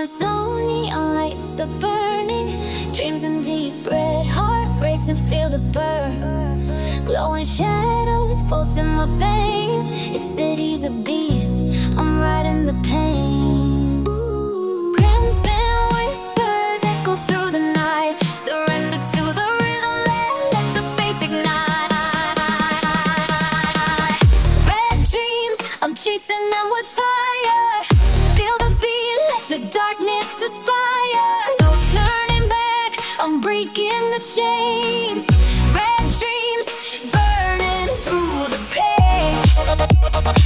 my zone, neon lights are burning. Dreams in deep red, heart racing, feel the burn. Glowing shadows pulse in my veins. Your city's a beast, I'm riding the pain. Crimson whispers echo through the night. Surrender to the rhythm, let the bass ignite. Red dreams, I'm chasing them with fire. Feel the beat, let the darkness aspire. No turning back, I'm breaking the chains. Red dreams, burning through the pain.